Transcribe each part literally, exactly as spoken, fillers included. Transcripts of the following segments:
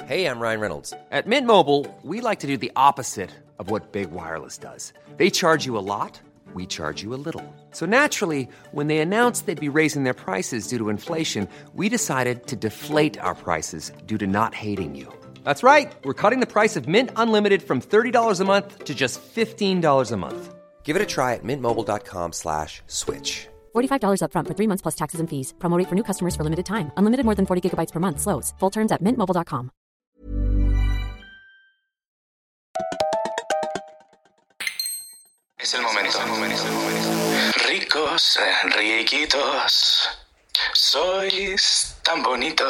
Hey, I'm Ryan Reynolds. At Mint Mobile, we like to do the opposite of what Big Wireless does. They charge you a lot, we charge you a little. So naturally, when they announced they'd be raising their prices due to inflation, we decided to deflate our prices due to not hating you. That's right. We're cutting the price of Mint Unlimited from thirty dollars a month to just fifteen dollars a month. Give it a try at mintmobile.com slash switch. forty-five dollars up front for three months plus taxes and fees. Promo rate for new customers for limited time. Unlimited more than forty gigabytes per month. Slows full terms at mint mobile dot com. Es el momento. Es el momento. Ricos, riquitos, sois tan bonitos.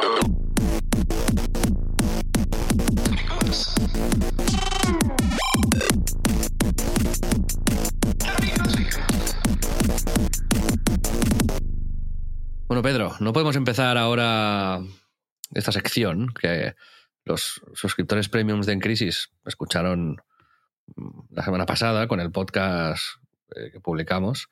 Ricos. Ricos, ricos. Bueno, Pedro, no podemos empezar ahora esta sección que los suscriptores premiums de En Crisis escucharon la semana pasada con el podcast que publicamos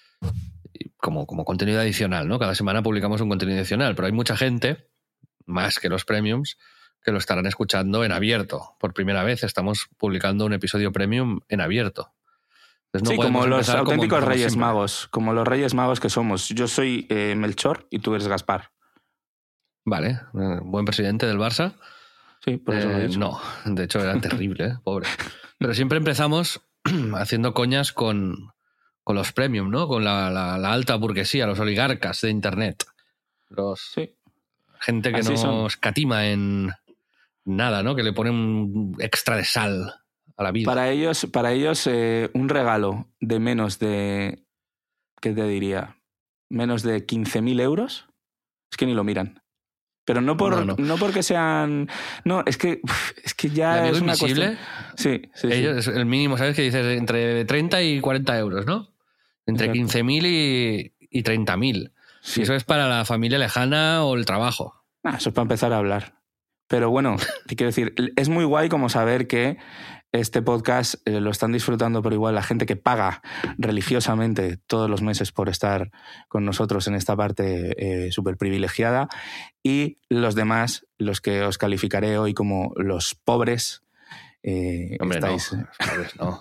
como, como contenido adicional, ¿no? Cada semana publicamos un contenido adicional, pero hay mucha gente, más que los premiums, que lo estarán escuchando en abierto. Por primera vez estamos publicando un episodio premium en abierto. Entonces, no sí, como los auténticos como Reyes siempre. Magos, como los Reyes Magos que somos. Yo soy eh, Melchor y tú eres Gaspar. Vale, buen presidente del Barça. Sí, por eso lo he Eh, dicho. no, de hecho era terrible, ¿eh? Pobre. Pero siempre empezamos haciendo coñas con, con los premium, ¿no? Con la, la, la alta burguesía, los oligarcas de Internet. Los, Sí. gente que Así no son. escatima en nada, ¿no? Que le pone un extra de sal a la vida. Para ellos, para ellos eh, un regalo de menos de, ¿qué te diría? Menos de quince mil euros, es que ni lo miran. Pero no, por, No, no, no. porque sean... No, es que, uf, es que El ya amigo es una invisible, cuestión... Sí, sí, sí. ellos, es el mínimo, ¿sabes? Que dices entre treinta y cuarenta euros, ¿no? Entre Exacto. quince mil y, y treinta mil. Sí. Y eso es para la familia lejana o el trabajo. Ah, eso es para empezar a hablar. Pero bueno, te quiero decir, es muy guay como saber que este podcast eh, lo están disfrutando por igual la gente que paga religiosamente todos los meses por estar con nosotros en esta parte eh, súper privilegiada, y los demás, los que os calificaré hoy como los pobres, eh, Hombre, estáis, no, sabes, no.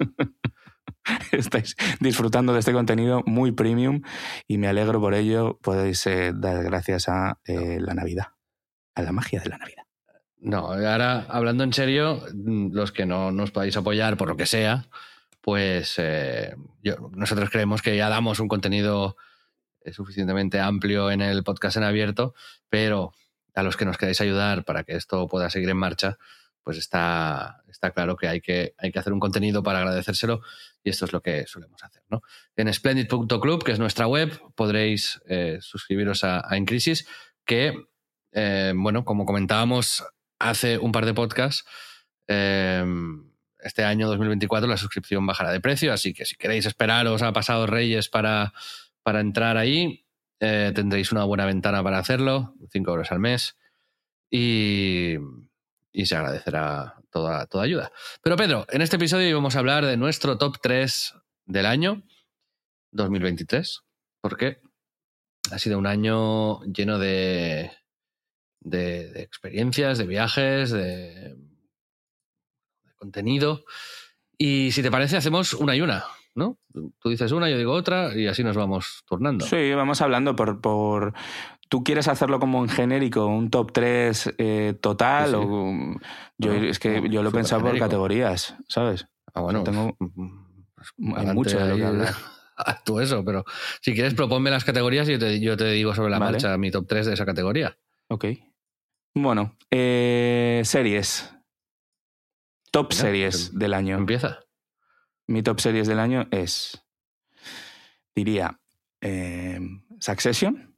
estáis disfrutando de este contenido muy premium y me alegro por ello. Podéis eh, dar gracias a eh, la Navidad, a la magia de la Navidad. No, ahora hablando en serio, los que no nos podáis apoyar por lo que sea, pues eh, yo, nosotros creemos que ya damos un contenido suficientemente amplio en el podcast en abierto, pero a los que nos queráis ayudar para que esto pueda seguir en marcha, pues está, está claro que hay, que hay que hacer un contenido para agradecérselo, y esto es lo que solemos hacer, ¿no? En splendid punto club, que es nuestra web, podréis eh, suscribiros a, a En Crisis, que, eh, bueno, como comentábamos hace un par de podcasts, eh, este año dos mil veinticuatro la suscripción bajará de precio, así que si queréis esperaros a pasados Reyes para, para entrar ahí, eh, tendréis una buena ventana para hacerlo, cinco euros al mes, y, y se agradecerá toda, toda ayuda. Pero Pedro, en este episodio vamos a hablar de nuestro top tres del año dos mil veintitrés, porque ha sido un año lleno de... De, de experiencias, de viajes, de, de contenido. Y si te parece, hacemos una y una, ¿no? Tú dices una, yo digo otra, y así nos vamos turnando. Sí, vamos hablando por... por... ¿Tú quieres hacerlo como en genérico, un top tres eh, total? Sí, sí. O... Yo, No, es que no, yo lo he súper pensado por genérico. categorías, ¿sabes? Ah, bueno, O sea, tengo... pues, hay adelante mucho de lo ahí, que hablar. haz tú eso, pero si quieres proponme las categorías y yo te, yo te digo sobre la Vale. marcha mi top tres de esa categoría. Ok. Bueno, eh, series. Top Venga, series pues, del año. Empieza. Mi top series del año es, diría, eh, Succession,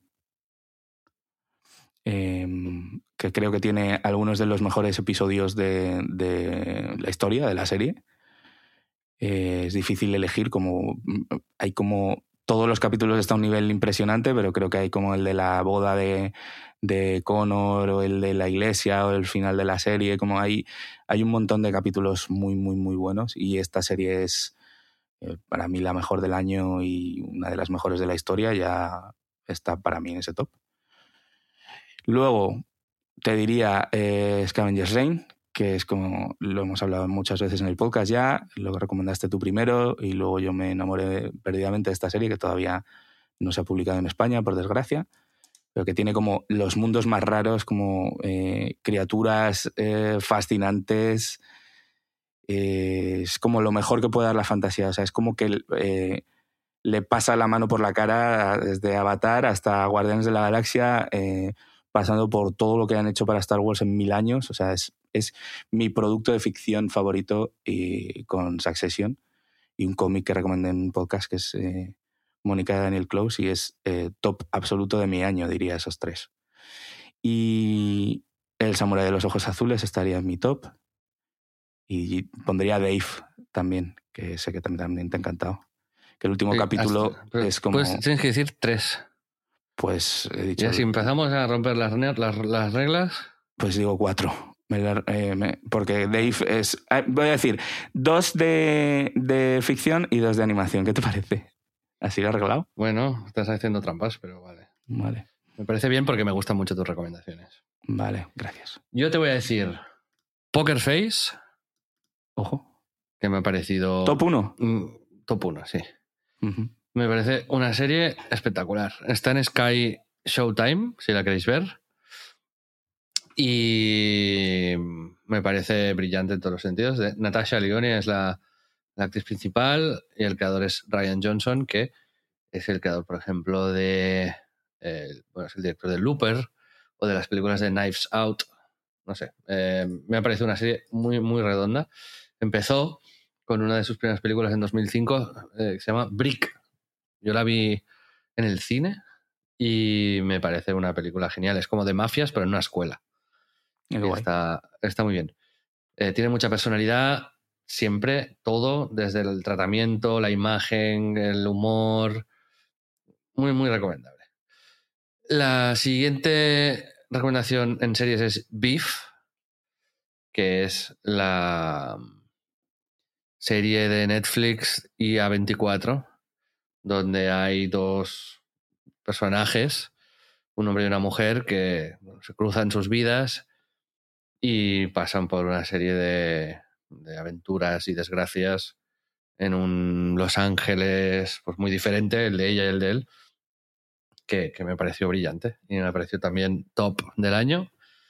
eh, que creo que tiene algunos de los mejores episodios de, de la historia de la serie. Eh, es difícil elegir, como hay como... Todos los capítulos están a un nivel impresionante, pero creo que hay como el de la boda de, de Connor, o el de la iglesia, o el final de la serie. Como hay, hay un montón de capítulos muy, muy, muy buenos, y esta serie es eh, para mí la mejor del año y una de las mejores de la historia. Ya está para mí en ese top. Luego, te diría eh, Scavenger's Reign, que es como lo hemos hablado muchas veces en el podcast ya, lo que recomendaste tú primero y luego yo me enamoré perdidamente de esta serie que todavía no se ha publicado en España, por desgracia, pero que tiene como los mundos más raros, como eh, criaturas eh, fascinantes. Eh, es como lo mejor que puede dar la fantasía. O sea, es como que eh, le pasa la mano por la cara desde Avatar hasta Guardianes de la Galaxia, eh, pasando por todo lo que han hecho para Star Wars en mil años. O sea, es, es mi producto de ficción favorito y con Succession. Y un cómic que recomendé en un podcast que es... Eh, Mónica de Daniel Close, y es eh, top absoluto de mi año, diría esos tres. Y El Samurái de los Ojos Azules estaría en mi top. Y pondría Dave también, que sé que también te ha encantado. Que el último sí, capítulo hasta, es como... Pues tienes que decir tres. Pues he dicho... Ya si empezamos a romper las, las, las reglas... Pues digo cuatro. Me la, eh, me, porque Dave es... Eh, voy a decir, dos de, de ficción y dos de animación. ¿Qué te parece? ¿Así lo has arreglado? Bueno, estás haciendo trampas, pero vale. Vale. Me parece bien porque me gustan mucho tus recomendaciones. Vale, gracias. Yo te voy a decir Poker Face. Ojo. Que me ha parecido... ¿Top uno? Mm, top uno, sí. Uh-huh. Me parece una serie espectacular. Está en Sky Showtime, si la queréis ver. Y me parece brillante en todos los sentidos. De Natasha Lyonne es la... la actriz principal y el creador es Rian Johnson, que es el creador, por ejemplo, de... Eh, bueno, es el director de Looper o de las películas de Knives Out. No sé, eh, me ha parecido una serie muy, muy redonda. Empezó con una de sus primeras películas en dos mil cinco eh, que se llama Brick. Yo la vi en el cine y me parece una película genial. Es como de mafias, pero en una escuela. Está, está muy bien. Eh, tiene mucha personalidad... Siempre, todo, desde el tratamiento, la imagen, el humor. Muy, muy recomendable. La siguiente recomendación en series es Beef, que es la serie de Netflix y A veinticuatro, donde hay dos personajes, un hombre y una mujer, que bueno, se cruzan sus vidas y pasan por una serie de... de aventuras y desgracias en un Los Ángeles pues muy diferente, el de ella y el de él, que, que me pareció brillante y me pareció también top del año.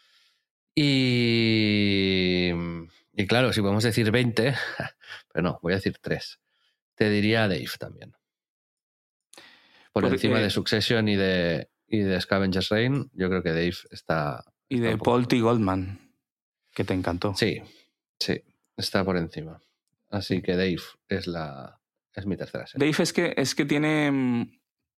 Y, y claro, si podemos decir veinte, pero no, voy a decir tres. Te diría Dave también. Por Porque, encima de Succession y de, y de Scavenger's Reign, yo creo que Dave está... Y de Paul T. Goldman, que te encantó. Sí, sí. Está por encima. Así que Dave es la es mi tercera serie. Dave es que, es que tiene...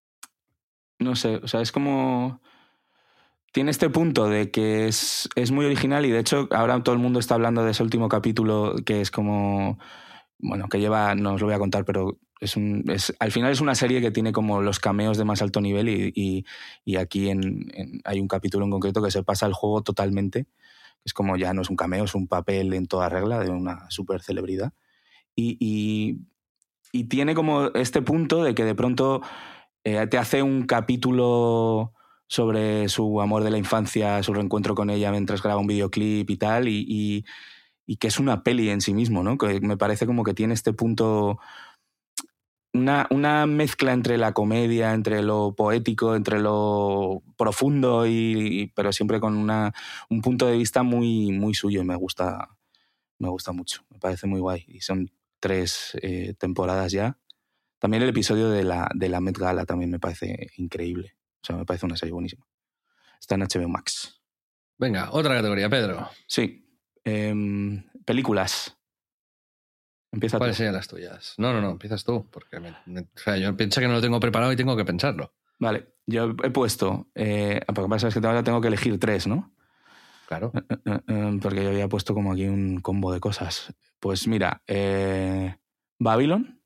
No sé, o sea, es como... Tiene este punto de que es, es muy original y de hecho ahora todo el mundo está hablando de ese último capítulo que es como... Bueno, que lleva... No os lo voy a contar, pero es un, es, al final es una serie que tiene como los cameos de más alto nivel y, y, y aquí en, en, hay un capítulo en concreto que se pasa el juego totalmente. Es como ya no es un cameo, es un papel en toda regla de una super celebridad. Y, y, y tiene como este punto de que de pronto eh, te hace un capítulo sobre su amor de la infancia, su reencuentro con ella mientras graba un videoclip y tal, y, y, y que es una peli en sí mismo, ¿no? Que me parece como que tiene este punto... Una, una mezcla entre la comedia, entre lo poético, entre lo profundo, y, pero siempre con una, un punto de vista muy, muy suyo y me gusta, me gusta mucho. Me parece muy guay. Y son tres eh, temporadas ya. También el episodio de la, de la Met Gala también me parece increíble. O sea, me parece una serie buenísima. Está en H B O Max. Venga, otra categoría, Pedro. Sí. Eh, películas. Empieza ¿Cuáles tú. serían las tuyas? No, no, no, empiezas tú. Porque me, me, o sea, yo pienso que no lo tengo preparado y tengo que pensarlo. Vale, yo he puesto... Eh, lo que pasa es que ahora tengo que elegir tres, ¿no? Claro. Eh, eh, eh, porque yo había puesto como aquí un combo de cosas. Pues mira, eh, Babylon,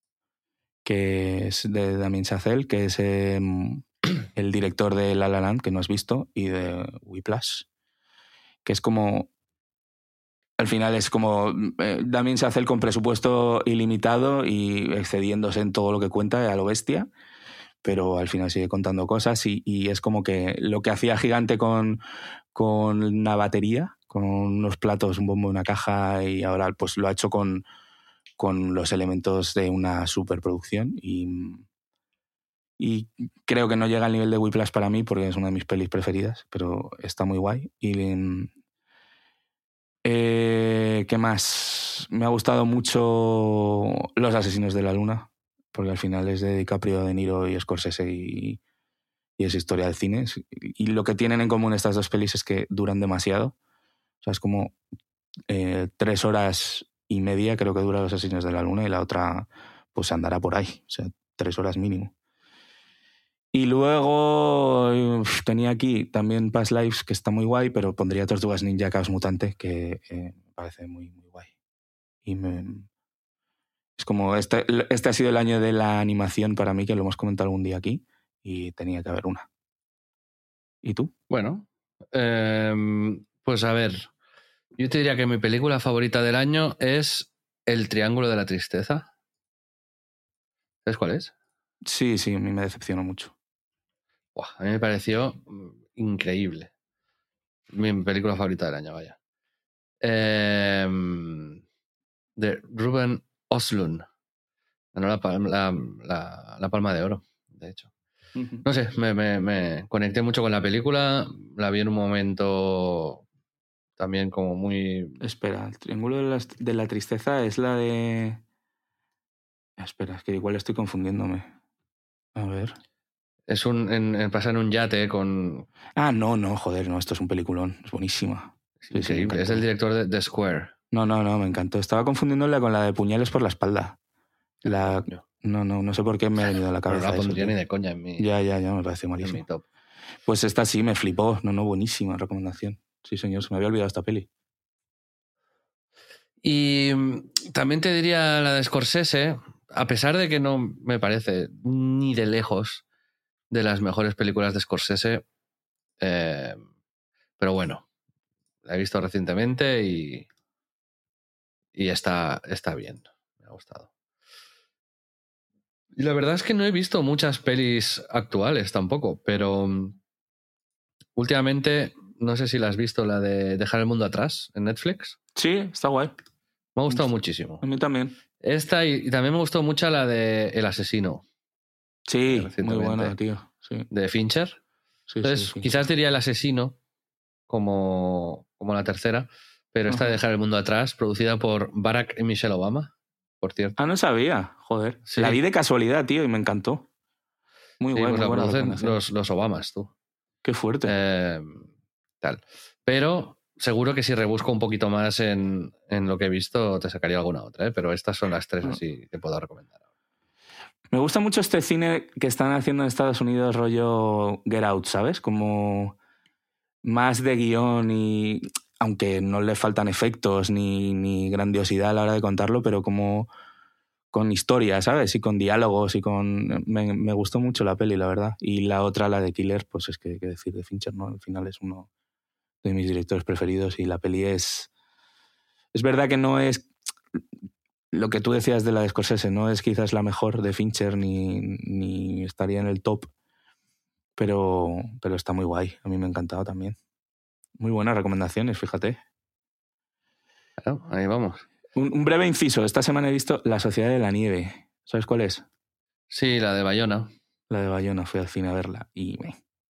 que es de Damien Chazelle, que es eh, el director de La La Land, que no has visto, y de Whiplash, que es como... Al final es como eh, Damien Chazelle con presupuesto ilimitado y excediéndose en todo lo que cuenta a lo bestia, pero al final sigue contando cosas y, y es como que lo que hacía Gigante con, con una batería, con unos platos, un bombo, una caja, y ahora pues lo ha hecho con, con los elementos de una superproducción y, y creo que no llega al nivel de Whiplash para mí porque es una de mis pelis preferidas, pero está muy guay. Y eh, ¿qué más? Me ha gustado mucho Los asesinos de la luna, porque al final es de DiCaprio, De Niro y Scorsese y, y es historia del cine. Y lo que tienen en común estas dos pelis es que duran demasiado. O sea, es como eh, tres horas y media creo que dura Los asesinos de la luna y la otra pues andará por ahí. O sea, tres horas mínimo. Y luego uf, tenía aquí también Past Lives, que está muy guay, pero pondría Tortugas Ninja Caos Mutante, que eh, me parece muy, muy guay. Y me... es como, este, este ha sido el año de la animación para mí, que lo hemos comentado algún día aquí, y tenía que haber una. ¿Y tú? Bueno, eh, pues a ver, yo te diría que mi película favorita del año es El Triángulo de la Tristeza. ¿Sabes cuál es? Sí, sí, a mí me decepcionó mucho. Buah, a mí me pareció increíble. Mi película favorita del año, vaya. Eh, de Ruben Östlund. Ganó la, la, la, la Palma de Oro, de hecho. Uh-huh. No sé, me, me, me conecté mucho con la película. La vi en un momento también como muy... Espera, El Triángulo de la, de la Tristeza es la de... Espera, es que igual estoy confundiéndome. A ver... Es un en, en pasa en un yate con... Ah, no, no, joder, no, esto es un peliculón, es buenísima. Es increíble, sí, es el director de, de Square. No, no, no, me encantó. Estaba confundiéndola con la de Puñales por la espalda. La... No, no, no sé por qué me ha venido a la cabeza. Pero no la pondría eso, ni de coña en mi... Ya, ya, ya, me parece malísimo. En mi top. Pues esta sí, me flipó. No, no, buenísima recomendación. Sí, señor, se me había olvidado esta peli. Y también te diría la de Scorsese, a pesar de que no me parece ni de lejos de las mejores películas de Scorsese, eh, pero bueno, la he visto recientemente y, y está, está bien, me ha gustado. Y la verdad es que no he visto muchas pelis actuales tampoco, pero últimamente, no sé si la has visto, la de Dejar el mundo atrás en Netflix. Sí, está guay. Me ha gustado muchísimo. A mí también. Esta y, y también me gustó mucho la de El asesino. Sí, muy buena, tío. Sí. De Fincher. Sí, Entonces, sí, sí. quizás diría El asesino como, como la tercera, pero esta de Dejar el mundo atrás, producida por Barack y Michelle Obama, por cierto. Ah, no sabía, joder. Sí. La vi de casualidad, tío, y me encantó. Muy sí, guay, pues muy la buena producen los, los Obamas, tú. Qué fuerte. Eh, tal. Pero seguro que si rebusco un poquito más en, en lo que he visto, te sacaría alguna otra, ¿eh? Pero estas son las tres así que puedo recomendar. Me gusta mucho este cine que están haciendo en Estados Unidos, rollo Get Out, ¿sabes? Como más de guión y... aunque no le faltan efectos ni, ni grandiosidad a la hora de contarlo, pero como con historia, ¿sabes? Y con diálogos y con... Me, me gustó mucho la peli, la verdad. Y la otra, la de Killer, pues es que, que decir de Fincher, ¿no? Al final es uno de mis directores preferidos y la peli es... Es verdad que no es... Lo que tú decías de la de Scorsese, no es quizás la mejor de Fincher ni, ni estaría en el top, pero, pero está muy guay. A mí me ha encantado también. Muy buenas recomendaciones, fíjate. Claro, ahí vamos. Un, un breve inciso. Esta semana he visto La Sociedad de la Nieve. ¿Sabes cuál es? Sí, la de Bayona. La de Bayona. Fui al cine a verla y... Me...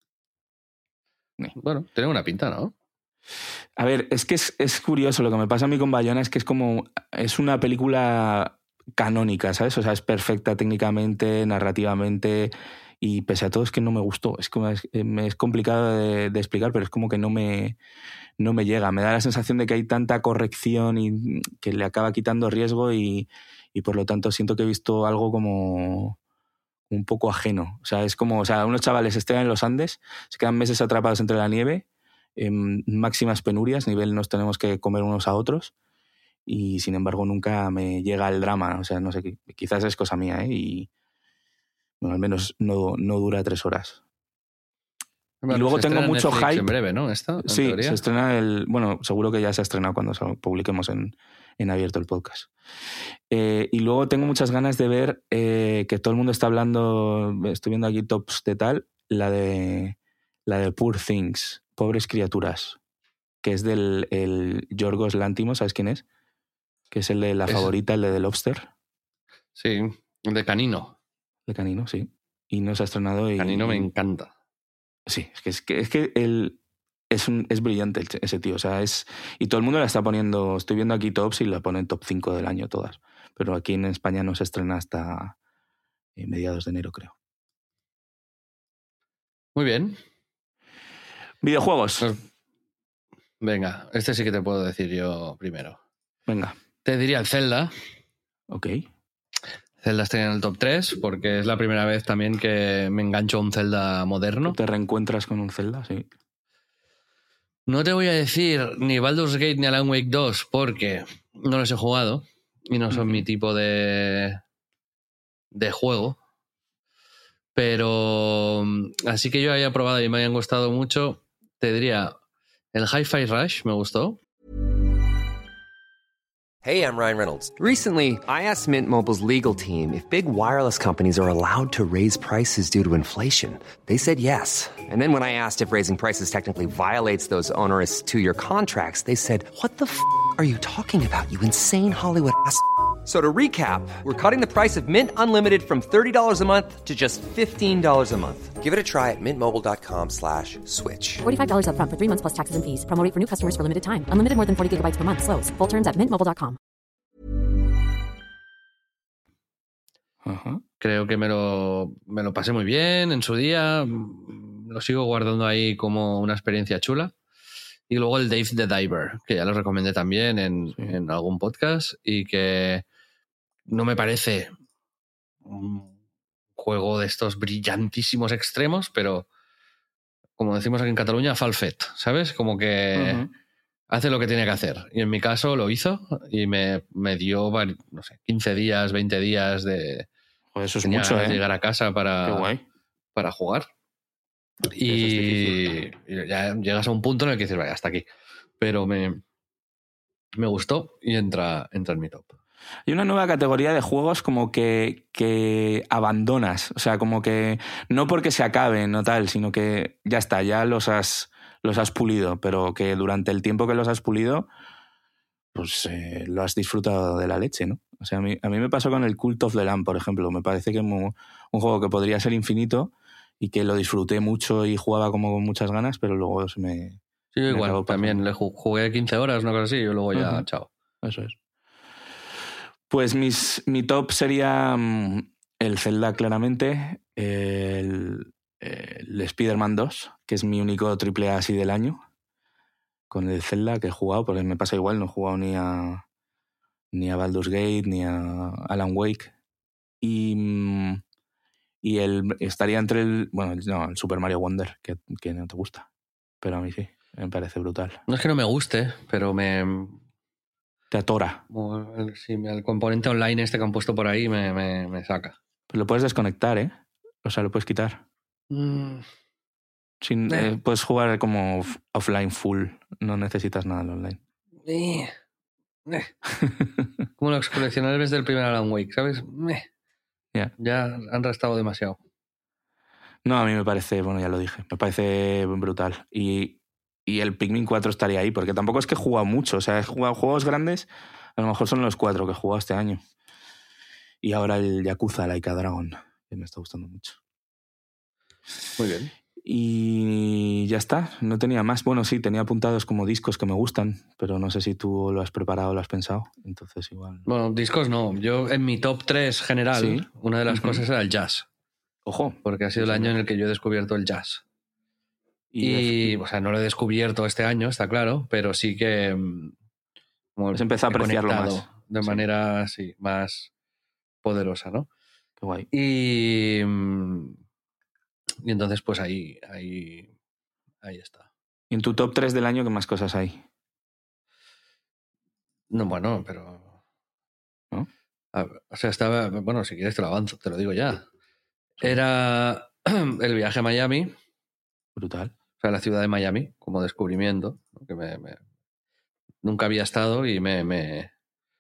Me... Bueno, tiene una pinta, ¿no? A ver, es que es, es curioso. Lo que me pasa a mí con Bayona es que es como... Es una película canónica, ¿sabes? O sea, es perfecta técnicamente, narrativamente... Y pese a todo es que no me gustó. Es como es, me es complicado de, de explicar, pero es como que no me, no me llega. Me da la sensación de que hay tanta corrección y que le acaba quitando riesgo y, y por lo tanto siento que he visto algo como un poco ajeno. O sea, es como, o sea, unos chavales están en los Andes, se quedan meses atrapados entre la nieve, en máximas penurias, nivel nos tenemos que comer unos a otros y sin embargo nunca me llega el drama. O sea, no sé, quizás es cosa mía, ¿eh? Y bueno, al menos no, no dura tres horas. Bueno, y luego tengo mucho Netflix hype. En breve, ¿no? ¿Esta, en sí, teoría? se estrena el... Bueno, seguro que ya se ha estrenado cuando publiquemos en, en abierto el podcast. Eh, y luego tengo muchas ganas de ver eh, que todo el mundo está hablando, estoy viendo aquí tops de tal, la de la de Poor Things, Pobres Criaturas, que es del el Yorgos Lanthimos, ¿sabes quién es? Que es el de La Es- Favorita, el de The Lobster, Sí, de Canino. de Canino, sí. Y no se ha estrenado y... Canino me encanta. Sí, es que, es que, es que él es, un, es brillante el ch- ese tío. O sea, es. Y todo el mundo la está poniendo. Estoy viendo aquí tops y la ponen top cinco del año todas. Pero aquí en España no se estrena hasta eh, mediados de enero, creo. Muy bien. Videojuegos. Pues, venga, este sí que te puedo decir yo primero. Venga. Te diría el Zelda. Ok. Zelda está en el top tres porque es la primera vez también que me engancho a un Zelda moderno. ¿Te reencuentras con un Zelda? Sí. No te voy a decir ni Baldur's Gate ni Alan Wake dos porque no los he jugado y no son Ujú. mi tipo de, de juego. Pero así que yo haya probado y me hayan gustado mucho, te diría el Hi-Fi Rush me gustó. Hey, I'm Ryan Reynolds. Recently, I asked Mint Mobile's legal team if big wireless companies are allowed to raise prices due to inflation. They said yes. And then when I asked if raising prices technically violates those onerous two-year contracts, they said, "What the f*** are you talking about, you insane Hollywood ass?" So to recap, we're cutting the price of Mint Unlimited from thirty dollars a month to just fifteen dollars a month. Give it a try at mintmobile.com slash switch. forty-five dollars up front for three months plus taxes and fees. Promo rate for new customers for limited time. Unlimited more than forty gigabytes per month. Slows full terms at mint mobile dot com. Ajá. Creo que me lo, me lo pasé muy bien en su día. Lo sigo guardando ahí como una experiencia chula. Y luego el Dave the Diver, que ya lo recomendé también en, Sí. en algún podcast y que no me parece un juego de estos brillantísimos extremos, pero como decimos aquí en Cataluña, fa el fet, ¿sabes? Como que Ujú. hace lo que tiene que hacer. Y en mi caso lo hizo y me, me dio, vari- no sé, quince días, veinte días de Joder, eso es tenía mucho, ganas de ¿eh? llegar a casa Qué para, guay. para jugar. Eso es Y, difícil. y ya llegas a un punto en el que dices, vaya, hasta aquí. Pero me, me gustó y entra, entra en mi top. Hay una nueva categoría de juegos como que, que abandonas. O sea, como que no porque se acaben o tal, sino que ya está, ya los has, los has pulido, pero que durante el tiempo que los has pulido, pues eh, lo has disfrutado de la leche, ¿no? O sea, a mí, a mí me pasó con el Cult of the Lamb, por ejemplo. Me parece que es mu- un juego que podría ser infinito y que lo disfruté mucho y jugaba como con muchas ganas, pero luego se me... Sí, yo Me igual, acabó pasando. también le ju- jugué quince horas, una cosa así, y luego ya, Ujú. chao. Eso es. Pues mis, mi top sería mm, el Zelda, claramente, el, el Spider-Man dos, que es mi único triple A así del año, con el Zelda que he jugado, porque me pasa igual, no he jugado ni a, ni a Baldur's Gate, ni a Alan Wake. Y, mm, y el, estaría entre el, bueno, el- no, el Super Mario Wonder, que, que no te gusta, pero a mí sí, me parece brutal. No es que no me guste, pero me, Te atora. como el, sí, el componente online este que han puesto por ahí me, me, me saca. Pero lo puedes desconectar, ¿eh? O sea, lo puedes quitar. Mm, Sin, Eh. eh, puedes jugar como off- offline full, no necesitas nada en online. eh, eh. Como los coleccionables del primer Alan Wake, ¿sabes? Eh. Ya. Ya han restado demasiado. No, a mí me parece, bueno, ya lo dije, me parece brutal. Y, y el Pikmin cuatro estaría ahí, porque tampoco es que he jugado mucho, o sea, he jugado juegos grandes, a lo mejor son los cuatro que he jugado este año. Y ahora el Yakuza Laika Dragon, que me está gustando mucho. Muy bien. Y ya está, no tenía más. Bueno, sí, tenía apuntados como discos que me gustan, pero no sé si tú lo has preparado o lo has pensado, entonces igual... Bueno, discos no. Yo en mi top tres general, Sí. una de las Ujú. cosas era el jazz, Ojo. porque ha sido Sí, el año señor. en el que yo he descubierto el jazz. Y, Y, o sea, no lo he descubierto este año, está claro, pero sí que mm, como Has empezado a he apreciarlo conectado más. de Sí. manera sí, más poderosa, ¿no? qué guay. Y, mm, y entonces, pues ahí, ahí, ahí está. ¿Y en tu top tres del año qué más cosas hay? No, bueno, pero. ¿No? A- o sea, estaba. Bueno, si quieres te lo avanzo, te lo digo ya. Era el viaje a Miami, Brutal. o sea, la ciudad de Miami, como descubrimiento, ¿no? Que me, me- nunca había estado y me, me,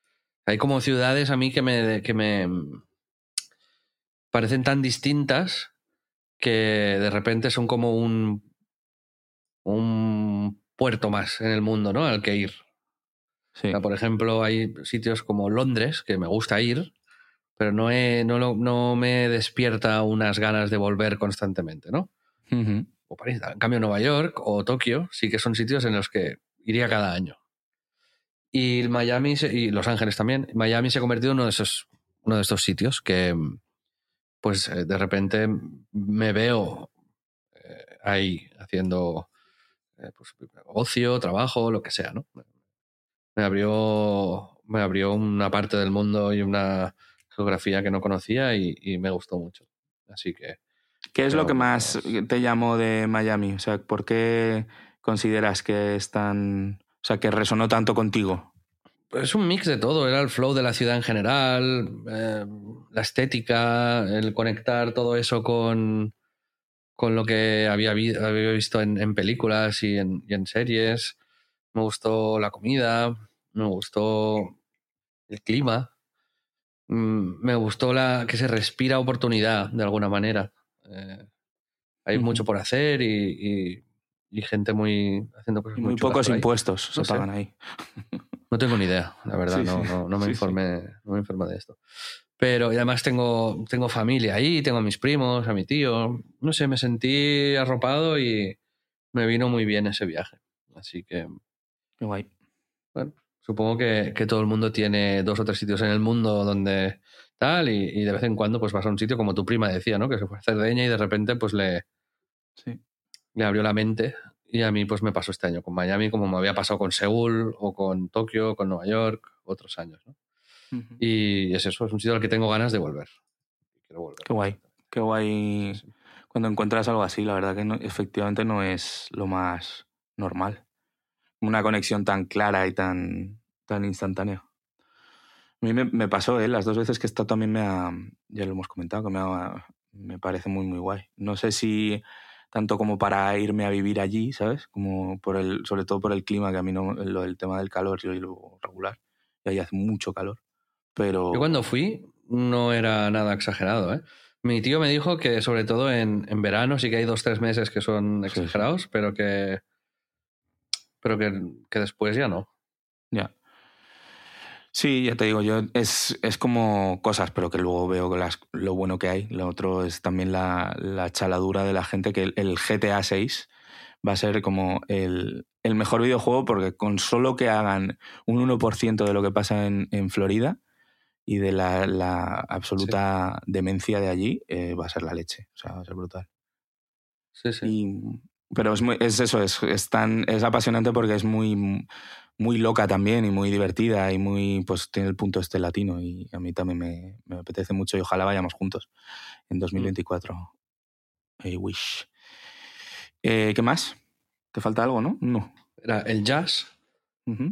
Hay como ciudades a mí que me, que me parecen tan distintas que de repente son como un, un puerto más en el mundo, ¿no? Al que ir. Sí. O sea, por ejemplo, hay sitios como Londres, que me gusta ir, pero no, he, no, lo, no me despierta unas ganas de volver constantemente, ¿no? Uh-huh. O París. En cambio, Nueva York o Tokio sí que son sitios en los que iría cada año. Y Miami se, y Los Ángeles también. Miami se ha convertido en uno de esos, uno de estos sitios que, pues, de repente me veo eh, ahí haciendo eh, pues, ocio, trabajo, lo que sea, ¿no? Me abrió, me abrió una parte del mundo y una geografía que no conocía y, y me gustó mucho. Así que... ¿Qué es lo que más más te llamó de Miami? O sea, ¿por qué consideras que es tan... O sea, que resonó tanto contigo? Es un mix de todo. Era el flow de la ciudad en general, eh, la estética, el conectar todo eso con, con lo que había, vi, había visto en, en películas y en, y en series. Me gustó la comida, me gustó el clima, me gustó la que se respira oportunidad de alguna manera. Eh, hay uh-huh. mucho por hacer y, y, y gente muy haciendo cosas y muy, muy pocos por impuestos no se sé. pagan ahí. No tengo ni idea, la verdad, sí, no, sí. no, no, me sí, informé, sí. no me informé de esto. Pero y además tengo, tengo familia ahí, tengo a mis primos, a mi tío. No sé, me sentí arropado y me vino muy bien ese viaje. Así que... Qué guay. Bueno, supongo que, que todo el mundo tiene dos o tres sitios en el mundo donde tal y, y de vez en cuando pues vas a un sitio como tu prima decía, ¿no? Que se fue a Cerdeña y de repente pues le, sí. le abrió la mente. Y a mí pues me pasó este año con Miami, como me había pasado con Seúl o con Tokio, con Nueva York, otros años, ¿no? Uh-huh. Y es eso, es un sitio al que tengo ganas de volver. Quiero volver. Qué guay, qué guay sí, sí. Cuando encuentras algo así, la verdad que no, efectivamente no es lo más normal. Una conexión tan clara y tan, tan instantánea. A mí me, me pasó, ¿eh? Las dos veces que he estado también me ha, ya lo hemos comentado, que me, ha, me parece muy, muy guay. No sé si tanto como para irme a vivir allí, ¿sabes? Como por el, sobre todo por el clima, que a mí no, lo, el tema del calor yo lo regular. Y ahí hace mucho calor. Pero... Yo cuando fui no era nada exagerado, ¿eh? Mi tío me dijo que sobre todo en, en verano sí que hay dos o tres meses que son exagerados, sí, sí. pero que pero que, que después ya no. Ya. Sí, ya te digo, yo es, es como cosas, pero que luego veo las, lo bueno que hay. Lo otro es también la, la chaladura de la gente, que el, el G T A seis va a ser como el, el mejor videojuego porque con solo que hagan un uno por ciento de lo que pasa en, en Florida y de la, la absoluta sí. demencia de allí, eh, va a ser la leche. O sea, va a ser brutal. Sí, sí. Y, pero es, muy, es eso, es, es, tan, es apasionante porque es muy... muy loca también y muy divertida y muy pues tiene el punto este latino y a mí también me, me apetece mucho y ojalá vayamos juntos en dos mil veinticuatro. Mm. I wish. Eh, ¿Qué más? ¿Te falta algo, no? No. Era el jazz uh-huh.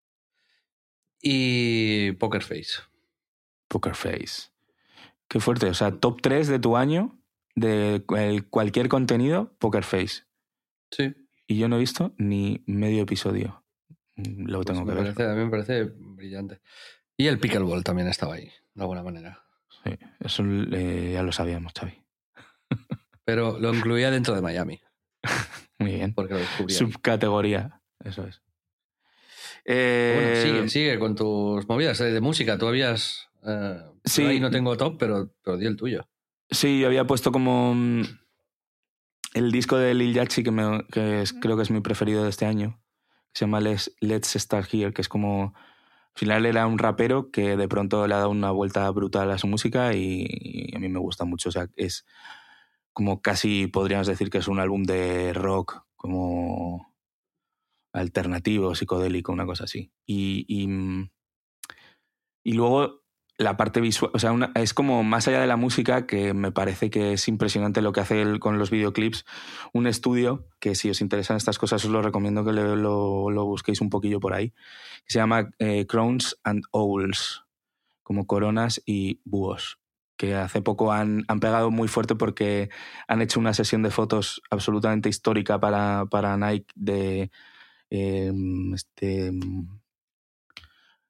y Poker Face. Poker Face. Qué fuerte. O sea, top tres de tu año de cualquier contenido, Poker Face. Sí. Y yo no he visto ni medio episodio. Lo pues tengo me que parece, ver. A mí me parece brillante. Y el pickleball también estaba ahí, de alguna manera. Sí, eso eh, ya lo sabíamos, Xavi. Pero lo incluía dentro de Miami. Muy bien. Porque lo descubrí. Subcategoría, eso es. Eh... Bueno, sigue, sigue con tus movidas de música. Tú habías... Eh, sí. Ahí no tengo top, pero, pero di el tuyo. Sí, yo había puesto como... el disco de Lil Yachty, que, me, que es, creo que es mi preferido de este año. Se llama Let's, Let's Start Here, que es como... Al final era un rapero que de pronto le ha dado una vuelta brutal a su música y, y a mí me gusta mucho. O sea, es como casi podríamos decir que es un álbum de rock como alternativo, psicodélico, una cosa así. Y, y, y luego la parte visual, o sea, una, es como más allá de la música, que me parece que es impresionante lo que hace él con los videoclips. Un estudio que si os interesan estas cosas os lo recomiendo que lo, lo, lo busquéis un poquillo por ahí, que se llama eh, Crowns and Owls, como coronas y búhos, que hace poco han, han pegado muy fuerte porque han hecho una sesión de fotos absolutamente histórica para, para Nike de eh, este...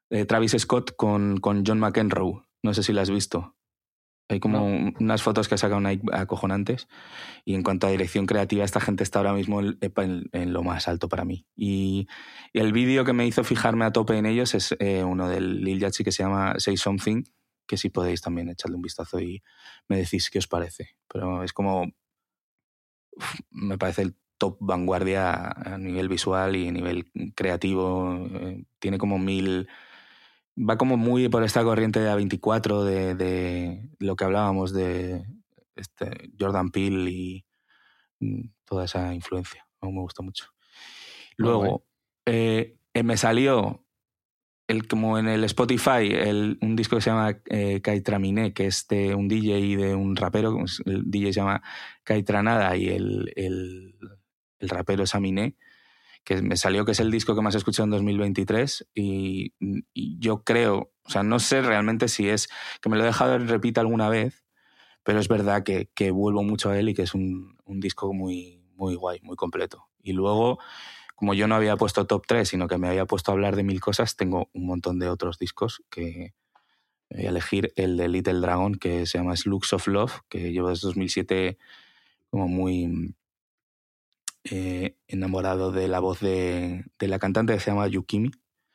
de Travis Scott con, con John McEnroe. No sé si la has visto. Hay como no. unas fotos que sacan ahí acojonantes. Y en cuanto a dirección creativa, esta gente está ahora mismo en, en, en lo más alto para mí. Y, y el vídeo que me hizo fijarme a tope en ellos es eh, uno del Lil Yachty que se llama Say Something, que si podéis también echarle un vistazo y me decís qué os parece. Pero es como... Uf, me parece el top vanguardia a nivel visual y a nivel creativo. Eh, tiene como mil... Va como muy por esta corriente de A veinticuatro, de, de lo que hablábamos de este Jordan Peele y toda esa influencia. Me gusta mucho. Luego, eh, eh, me salió el, como en el Spotify el, un disco que se llama eh, Kaitraminé, que es de un D J y de un rapero. El D J se llama Kaitranada y el, el, el rapero es Aminé, que me salió que es el disco que más he escuchado en dos mil veintitrés y, y yo creo, o sea, no sé realmente si es que me lo he dejado en repeat alguna vez, pero es verdad que, que vuelvo mucho a él y que es un, un disco muy, muy guay, muy completo. Y luego, como yo no había puesto top tres, sino que me había puesto a hablar de mil cosas, tengo un montón de otros discos que voy a elegir. El de Little Dragon, que se llama Slugs of Love, que llevo desde dos mil siete como muy... Eh, enamorado de la voz de, de la cantante que se llama Yukimi.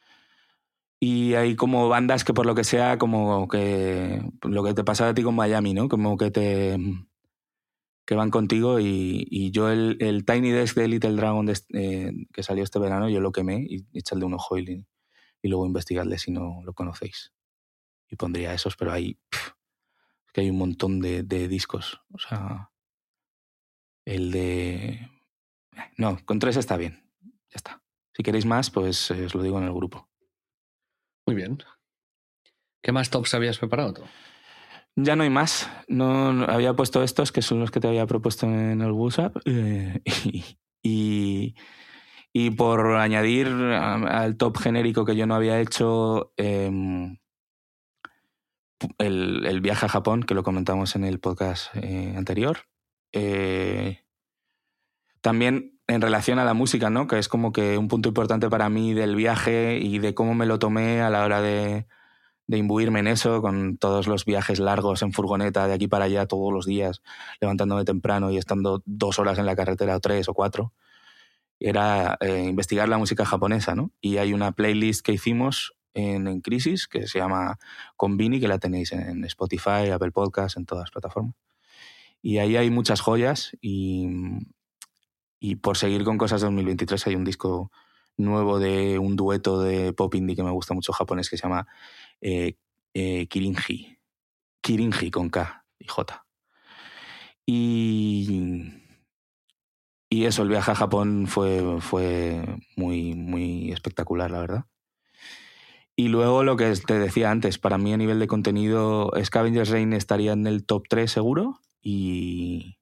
Y hay como bandas que por lo que sea, como que lo que te pasa a ti con Miami, ¿no? Como que te que van contigo y, y yo el, el Tiny Desk de Little Dragon de, eh, que salió este verano, yo lo quemé y echadle un ojo y, y luego investigadle si no lo conocéis. Y pondría esos, pero hay pff, es que hay un montón de, de discos. O sea, el de... No, con tres está bien. Ya está. Si queréis más, pues eh, os lo digo en el grupo. Muy bien. ¿Qué más tops habías preparado tú? Ya no hay más. No, no había puesto estos, que son los que te había propuesto en el WhatsApp. Eh, y, y, y por añadir al top genérico que yo no había hecho, eh, el, el viaje a Japón, que lo comentamos en el podcast eh, anterior. Eh, también en relación a la música, ¿no? Que es como que un punto importante para mí del viaje y de cómo me lo tomé a la hora de, de imbuirme en eso, con todos los viajes largos en furgoneta de aquí para allá todos los días, levantándome temprano y estando dos horas en la carretera o tres o cuatro. Era eh, investigar la música japonesa, ¿no? Y hay una playlist que hicimos en, en Crisis que se llama Konbini, que la tenéis en Spotify, Apple Podcasts, en todas las plataformas. Y ahí hay muchas joyas y... Y por seguir con cosas de dos mil veintitrés hay un disco nuevo de un dueto de pop indie que me gusta mucho japonés que se llama eh, eh, Kirinji. Kirinji con K y J. Y, y eso, el viaje a Japón fue, fue muy, muy espectacular, la verdad. Y luego lo que te decía antes, para mí a nivel de contenido, Scavenger's Reign estaría en el top tres seguro y...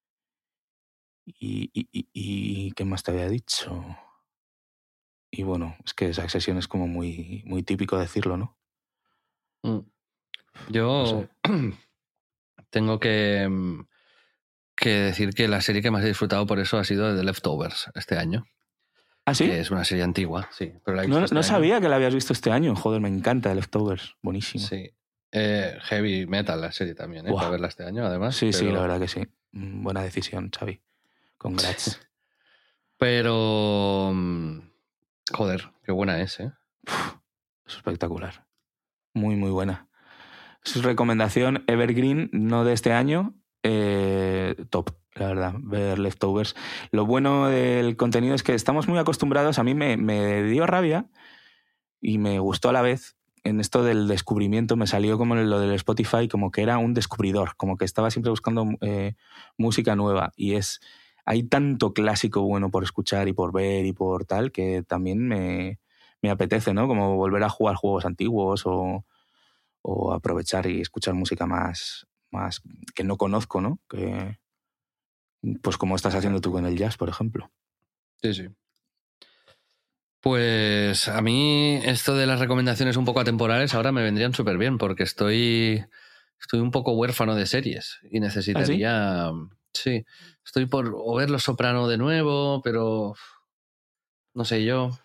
Y, y, y, y ¿qué más te había dicho? Y bueno, es que esa sesión es como muy, muy típico decirlo, ¿no? Mm. Yo no sé. tengo que, que decir que la serie que más he disfrutado por eso ha sido The Leftovers este año. ¿Ah, sí? Que es una serie antigua, sí. Pero la he no visto este no año. sabía que la habías visto este año. Joder, me encanta The Leftovers. Buenísimo. Sí. Eh, heavy metal la serie también, ¿eh? Wow. Para verla este año, además. Sí, pero... sí, la verdad que sí. Buena decisión, Xavi. Congrats. Pero... Joder, qué buena es, ¿eh? Uf, es espectacular. Muy, muy buena. Su recomendación Evergreen, no de este año, eh, top, la verdad, ver Leftovers. Lo bueno del contenido es que estamos muy acostumbrados, a mí me, me dio rabia y me gustó a la vez. En esto del descubrimiento me salió como lo del Spotify, como que era un descubridor, como que estaba siempre buscando eh, música nueva. Y es hay tanto clásico bueno por escuchar y por ver y por tal, que también me, me apetece, ¿no? Como volver a jugar juegos antiguos o, o aprovechar y escuchar música más, más que no conozco, ¿no? Que, pues como estás haciendo tú con el jazz, por ejemplo. Sí, sí. Pues a mí esto de las recomendaciones un poco atemporales ahora me vendrían súper bien porque estoy, estoy un poco huérfano de series y necesitaría... ¿Ah, sí? sí, estoy por o ver Los Soprano de nuevo, pero no sé yo.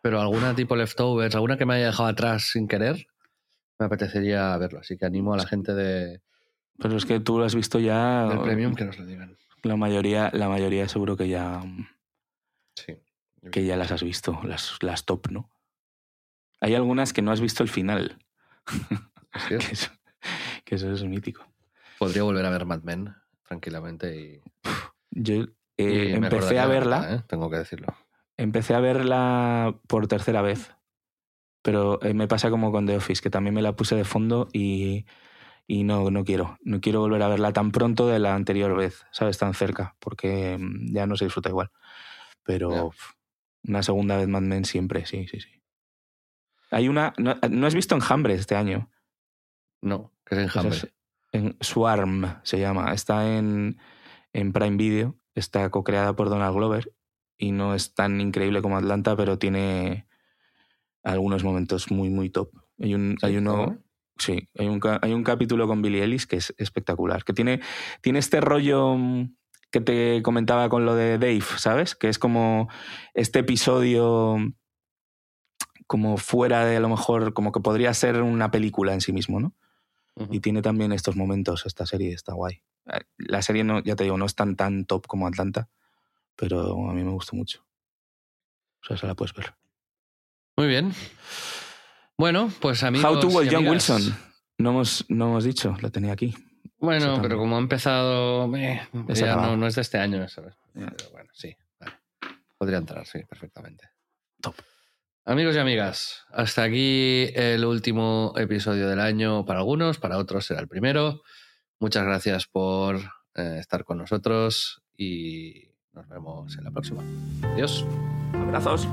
pero alguna tipo Leftovers, alguna que me haya dejado atrás sin querer, me apetecería verlo. Así que animo a la gente de, Pero es que tú lo has visto ya. del Premium que nos lo digan. La mayoría, la mayoría seguro que ya, Sí. que ya las has visto, las, las top, ¿no? Hay algunas que no has visto el final. ¿Sí? que, eso, que eso es mítico. Podría volver a ver Mad Men tranquilamente y, Yo eh, y me empecé acordaría a de la verla. mitad, ¿eh? Tengo que decirlo. Empecé a verla por tercera vez. Pero eh, me pasa como con The Office, que también me la puse de fondo y, y no, no quiero. No quiero volver a verla tan pronto de la anterior vez, ¿sabes? Tan cerca, porque mm, ya no se disfruta igual. Pero Ya. pf, una segunda vez Mad Men siempre, sí, sí, sí. Hay una... ¿No, ¿no has visto Enjambre este año? No, que es Esa Enjambre. es- en Swarm se llama. Está en, en Prime Video. Está co-creada por Donald Glover. Y no es tan increíble como Atlanta, pero tiene algunos momentos muy, muy top. Hay, un, ¿Sí? hay ¿Está uno... bueno? Sí, hay un, ca- hay un capítulo con Billie Ellis que es espectacular. Que tiene, tiene este rollo mm, que te comentaba con lo de Dave, ¿sabes? Que es como este episodio como fuera de a lo mejor, como que podría ser una película en sí mismo, ¿no? Ujú. Y tiene también estos momentos, esta serie está guay. La serie, no, ya te digo, no es tan, tan top como Atlanta, pero a mí me gustó mucho. O sea, se la puedes ver. Muy bien. Bueno, pues amigos How to Well y John amigas. Wilson. No hemos, no hemos dicho, lo tenía aquí. Eso Bueno, también. pero como ha empezado, eh, Ya se ha ya acabado. no, no es de este año, ¿sabes? Ya. Pero bueno, sí. Vale. Podría entrar, sí, perfectamente. Top. Amigos y amigas, hasta aquí el último episodio del año para algunos, para otros será el primero. Muchas gracias por eh, estar con nosotros y nos vemos en la próxima. Adiós. Abrazos.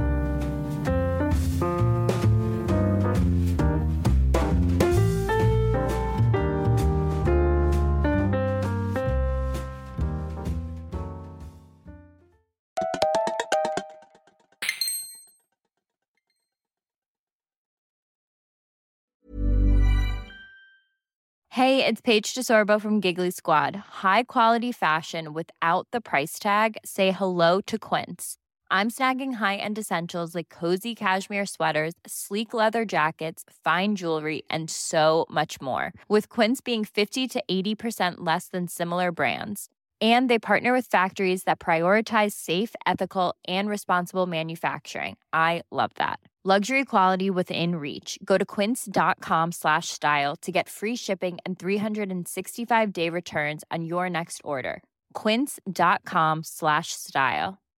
Hey, it's Paige DeSorbo from Giggly Squad. High quality fashion without the price tag. Say hello to Quince. I'm snagging high-end essentials like cozy cashmere sweaters, sleek leather jackets, fine jewelry, and so much more. With Quince being fifty to eighty percent less than similar brands. And they partner with factories that prioritize safe, ethical, and responsible manufacturing. I love that. Luxury quality within reach. Go to quince.com slash style to get free shipping and three sixty-five day returns on your next order. Quince.com slash style.